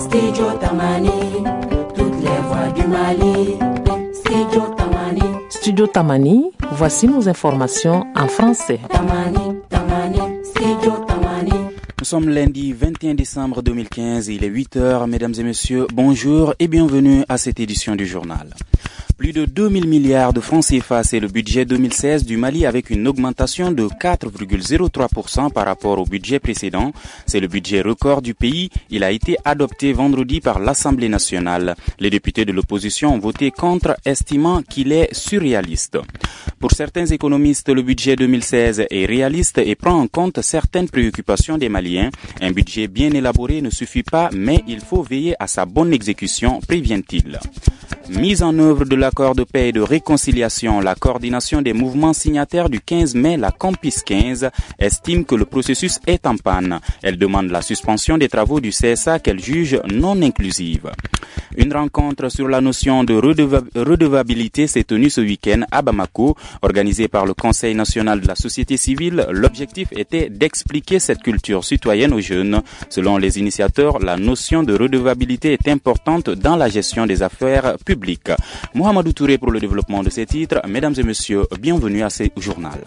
Studio Tamani, toutes les voix du Mali. Studio Tamani. Studio Tamani, voici nos informations en français. Tamani, Tamani, Studio Tamani. Nous sommes lundi 21 décembre 2015, il est 8h. Mesdames et messieurs, bonjour et bienvenue à cette édition du journal. Plus de 2000 milliards de francs CFA, c'est le budget 2016 du Mali avec une augmentation de 4,03% par rapport au budget précédent. C'est le budget record du pays. Il a été adopté vendredi par l'Assemblée nationale. Les députés de l'opposition ont voté contre, estimant qu'il est surréaliste. Pour certains économistes, le budget 2016 est réaliste et prend en compte certaines préoccupations des Maliens. Un budget bien élaboré ne suffit pas, mais il faut veiller à sa bonne exécution, prévient-il. Mise en œuvre de l'accord de paix et de réconciliation, la coordination des mouvements signataires du 15 mai, la Campus 15, estime que le processus est en panne. Elle demande la suspension des travaux du CSA qu'elle juge non inclusive. Une rencontre sur la notion de redevabilité s'est tenue ce week-end à Bamako, organisée par le Conseil national de la société civile. L'objectif était d'expliquer cette culture citoyenne aux jeunes. Selon les initiateurs, la notion de redevabilité est importante dans la gestion des affaires publiques. Mohamedou Touré pour le développement de ces titres. Mesdames et messieurs, bienvenue à ce journal.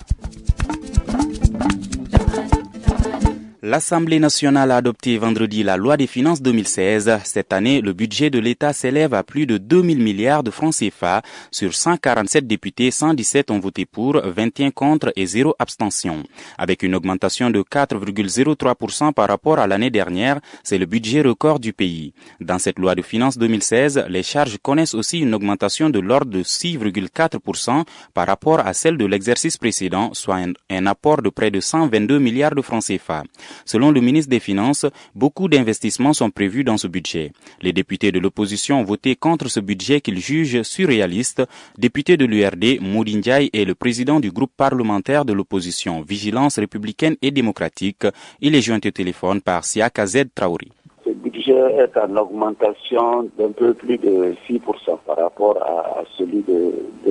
L'Assemblée nationale a adopté vendredi la loi des finances 2016. Cette année, le budget de l'État s'élève à plus de 2000 milliards de francs CFA. Sur 147 députés, 117 ont voté pour, 21 contre et 0 abstention. Avec une augmentation de 4,03% par rapport à l'année dernière, c'est le budget record du pays. Dans cette loi de finances 2016, les charges connaissent aussi une augmentation de l'ordre de 6,4% par rapport à celle de l'exercice précédent, soit un apport de près de 122 milliards de francs CFA. Selon le ministre des Finances, beaucoup d'investissements sont prévus dans ce budget. Les députés de l'opposition ont voté contre ce budget qu'ils jugent surréaliste. Député de l'URD, Moudi Ndiaye est le président du groupe parlementaire de l'opposition Vigilance républicaine et démocratique. Il est joint au téléphone par Siaka Z Traoré. Ce budget est en augmentation d'un peu plus de 6% par rapport à celui de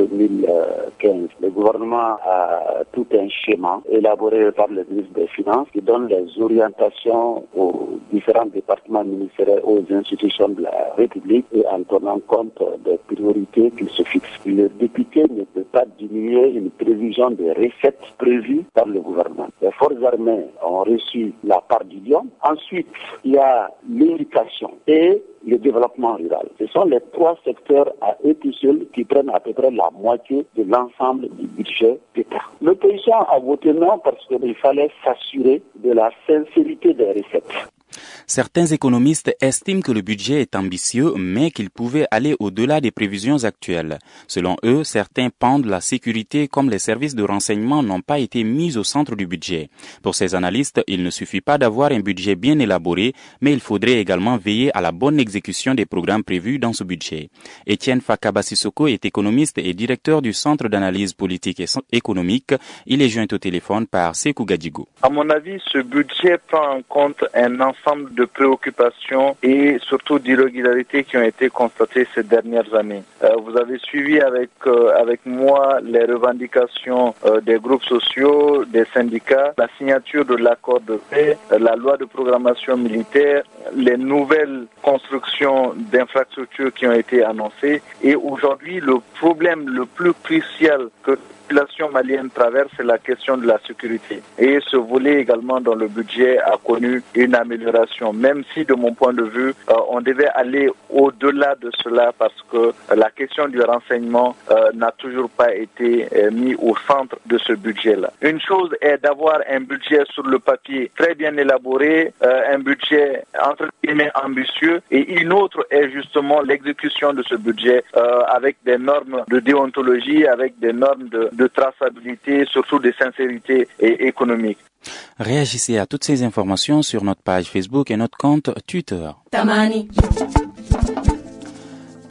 2015. Le gouvernement a tout un schéma élaboré par le ministre des Finances qui donne les orientations aux différents départements ministériels, aux institutions de la République et en tenant compte des priorités qu'il se fixe. Le député ne peut pas diminuer une prévision des recettes prévues par le gouvernement. Les forces armées ont reçu la part du lion. Ensuite, il y a l'éducation et le développement rural. Ce sont les trois secteurs à eux tout seuls qui prennent à peu près la moitié de l'ensemble du budget d'État. L'opposition a voté non parce qu'il fallait s'assurer de la sincérité des recettes. Certains économistes estiment que le budget est ambitieux, mais qu'il pouvait aller au-delà des prévisions actuelles. Selon eux, certains pans de la sécurité comme les services de renseignement n'ont pas été mis au centre du budget. Pour ces analystes, il ne suffit pas d'avoir un budget bien élaboré, mais il faudrait également veiller à la bonne exécution des programmes prévus dans ce budget. Étienne Fakaba-Sissoko est économiste et directeur du Centre d'analyse politique et économique. Il est joint au téléphone par Sekou Gadjigo. À mon avis, ce budget prend en compte un ensemble de préoccupations et surtout d'irrégularités qui ont été constatées ces dernières années. Vous avez suivi avec moi les revendications des groupes sociaux, des syndicats, la signature de l'accord de paix, la loi de programmation militaire, les nouvelles constructions d'infrastructures qui ont été annoncées. Et aujourd'hui, le problème le plus crucial que la population malienne traverse, c'est la question de la sécurité. Et ce volet également dans le budget a connu une amélioration, même si de mon point de vue, on devait aller au-delà de cela parce que la question du renseignement n'a toujours pas été mis au centre de ce budget-là. Une chose est d'avoir un budget sur le papier très bien élaboré, un budget entre guillemets ambitieux, et une autre est justement l'exécution de ce budget avec des normes de déontologie, avec des normes de traçabilité, surtout de sincérité et économique. Réagissez à toutes ces informations sur notre page Facebook et notre compte Twitter. Tamani.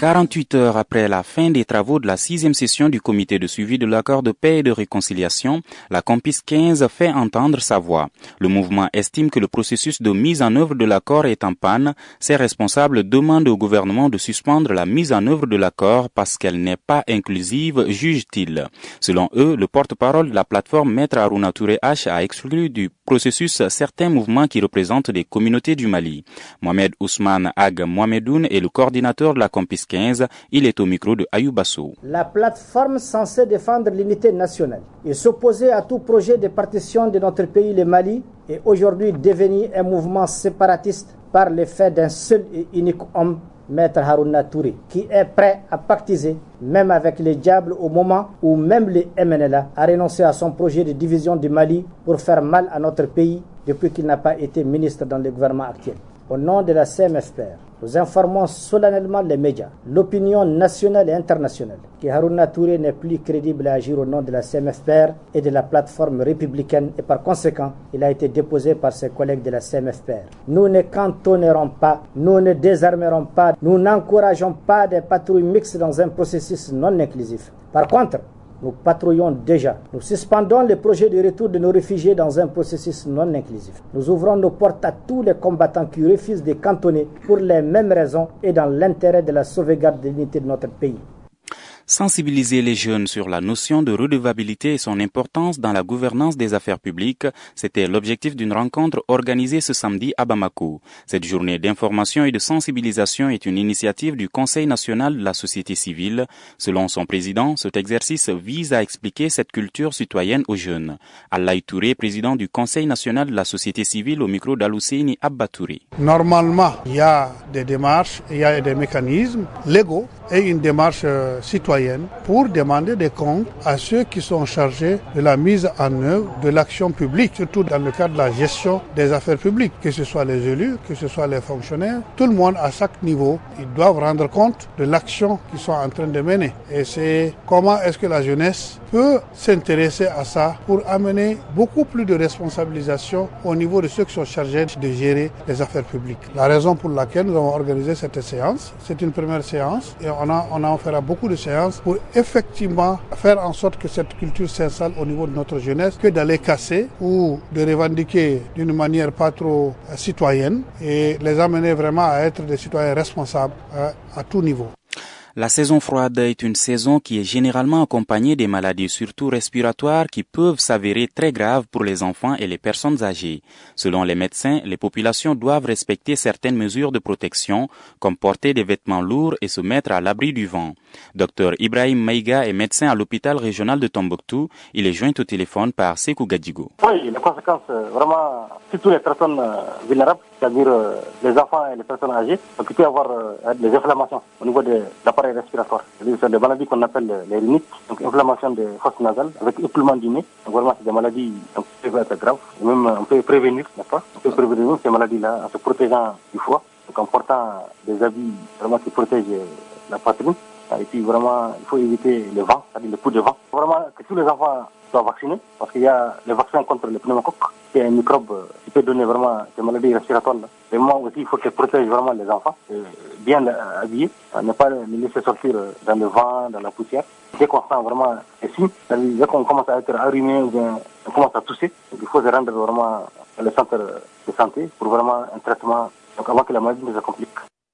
48 heures après la fin des travaux de la 6e session du comité de suivi de l'accord de paix et de réconciliation, la Campus 15 fait entendre sa voix. Le mouvement estime que le processus de mise en œuvre de l'accord est en panne. Ses responsables demandent au gouvernement de suspendre la mise en œuvre de l'accord parce qu'elle n'est pas inclusive, juge-t-il. Selon eux, le porte-parole de la plateforme Maître Harouna Touré H a exclu du processus certains mouvements qui représentent des communautés du Mali. Mohamed Ousmane Ag Mohamedoun est le coordinateur de la Campus 15. Il est au micro de Ayoubasso. La plateforme censée défendre l'unité nationale et s'opposer à tout projet de partition de notre pays, le Mali, est aujourd'hui devenu un mouvement séparatiste par l'effet d'un seul et unique homme, Maître Harouna Touré, qui est prêt à pactiser, même avec les diables, au moment où même le MNLA a renoncé à son projet de division du Mali pour faire mal à notre pays depuis qu'il n'a pas été ministre dans le gouvernement actuel. Au nom de la CMFPR, nous informons solennellement les médias, l'opinion nationale et internationale, que Harouna Touré n'est plus crédible à agir au nom de la CMFPR et de la plateforme républicaine et par conséquent, il a été déposé par ses collègues de la CMFPR. Nous ne cantonnerons pas, nous ne désarmerons pas, nous n'encourageons pas des patrouilles mixtes dans un processus non inclusif. Par contre, nous patrouillons déjà. Nous suspendons le projet de retour de nos réfugiés dans un processus non inclusif. Nous ouvrons nos portes à tous les combattants qui refusent de cantonner pour les mêmes raisons et dans l'intérêt de la sauvegarde de l'unité de notre pays. Sensibiliser les jeunes sur la notion de redevabilité et son importance dans la gouvernance des affaires publiques, c'était l'objectif d'une rencontre organisée ce samedi à Bamako. Cette journée d'information et de sensibilisation est une initiative du Conseil national de la société civile. Selon son président, cet exercice vise à expliquer cette culture citoyenne aux jeunes. Alaï Touré, président du Conseil national de la société civile, au micro d'Alousseini Abba Touré. Normalement, il y a des démarches, il y a des mécanismes légaux et une démarche citoyenne pour demander des comptes à ceux qui sont chargés de la mise en œuvre de l'action publique, surtout dans le cadre de la gestion des affaires publiques, que ce soit les élus, que ce soit les fonctionnaires. Tout le monde à chaque niveau, ils doivent rendre compte de l'action qu'ils sont en train de mener. Et c'est comment est-ce que la jeunesse peut s'intéresser à ça pour amener beaucoup plus de responsabilisation au niveau de ceux qui sont chargés de gérer les affaires publiques. La raison pour laquelle nous avons organisé cette séance, c'est une première séance et on en fera beaucoup de séances pour effectivement faire en sorte que cette culture s'installe au niveau de notre jeunesse, que d'aller casser ou de revendiquer d'une manière pas trop citoyenne et les amener vraiment à être des citoyens responsables à tout niveau. La saison froide est une saison qui est généralement accompagnée des maladies surtout respiratoires qui peuvent s'avérer très graves pour les enfants et les personnes âgées. Selon les médecins, les populations doivent respecter certaines mesures de protection, comme porter des vêtements lourds et se mettre à l'abri du vent. Dr Ibrahim Maïga est médecin à l'hôpital régional de Tombouctou. Il est joint au téléphone par Sekou Gadjigo. Oui, les conséquences, vraiment, surtout les personnes vulnérables, c'est-à-dire les enfants et les personnes âgées, donc il peut y avoir des inflammations au niveau de l'appareil respiratoire. C'est des maladies qu'on appelle les rhinites, donc inflammation des fosses nasales avec écoulement du nez. Donc vraiment, c'est des maladies qui peuvent être graves. Et même, on peut prévenir, n'est-ce pas? On peut prévenir ces maladies-là en se protégeant du foie, donc en portant des habits vraiment qui protègent la poitrine. Et puis vraiment, il faut éviter le vent, c'est-à-dire le coup de vent. Vraiment que tous les enfants soient vaccinés, parce qu'il y a le vaccin contre le pneumocoque, qui est un microbe qui peut donner vraiment des maladies respiratoires. Et moi aussi, il faut qu'ils protègent vraiment les enfants, bien habillés, ne pas les laisser sortir dans le vent, dans la poussière. Dès qu'on sent vraiment les signes, dès qu'on commence à être allumé ou bien on commence à tousser, donc il faut se rendre vraiment dans le centre de santé pour vraiment un traitement, donc avant que la maladie ne se complique.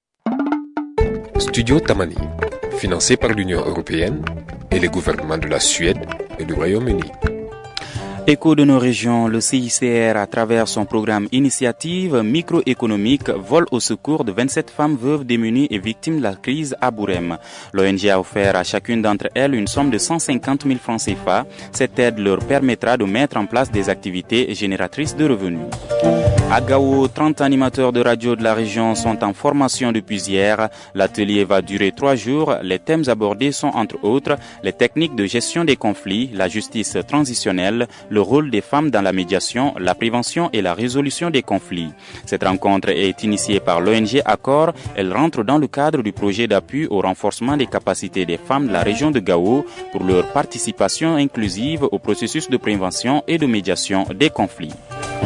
Studio Tamani, financé par l'Union européenne et les gouvernements de la Suède et du Royaume-Uni. Écho de nos régions, le CICR, à travers son programme Initiative microéconomique, vole au secours de 27 femmes veuves démunies et victimes de la crise à Bourem. L'ONG a offert à chacune d'entre elles une somme de 150 000 francs CFA. Cette aide leur permettra de mettre en place des activités génératrices de revenus. À Gao, 30 animateurs de radio de la région sont en formation depuis hier. L'atelier va durer 3 jours. Les thèmes abordés sont entre autres les techniques de gestion des conflits, la justice transitionnelle, le rôle des femmes dans la médiation, la prévention et la résolution des conflits. Cette rencontre est initiée par l'ONG Accor. Elle rentre dans le cadre du projet d'appui au renforcement des capacités des femmes de la région de Gao pour leur participation inclusive au processus de prévention et de médiation des conflits.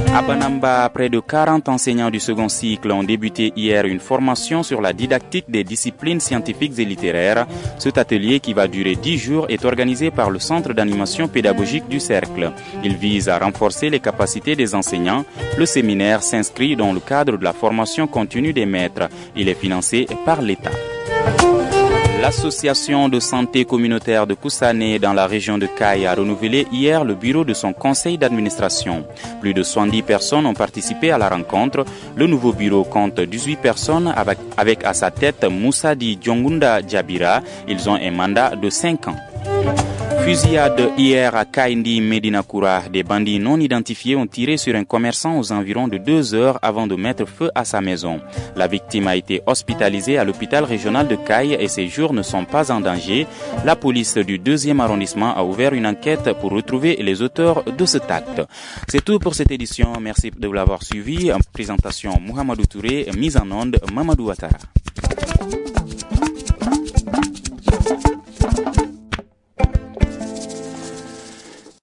À Banamba, près de 40 enseignants du second cycle ont débuté hier une formation sur la didactique des disciplines scientifiques et littéraires. Cet atelier, qui va durer 10 jours, est organisé par le Centre d'animation pédagogique du Cercle. Il vise à renforcer les capacités des enseignants. Le séminaire s'inscrit dans le cadre de la formation continue des maîtres. Il est financé par l'État. L'association de santé communautaire de Koussané dans la région de Kaye a renouvelé hier le bureau de son conseil d'administration. Plus de 70 personnes ont participé à la rencontre. Le nouveau bureau compte 18 personnes avec à sa tête Moussadi Djongunda Djabira. Ils ont un mandat de 5 ans. Fusillade hier à Kaindi, Medina Koura. Des bandits non identifiés ont tiré sur un commerçant aux environs de 2 heures avant de mettre feu à sa maison. La victime a été hospitalisée à l'hôpital régional de Kaye et ses jours ne sont pas en danger. La police du 2e arrondissement a ouvert une enquête pour retrouver les auteurs de cet acte. C'est tout pour cette édition. Merci de l'avoir suivi. Présentation Mohamedou Touré, mise en onde Mamadou Ouattara.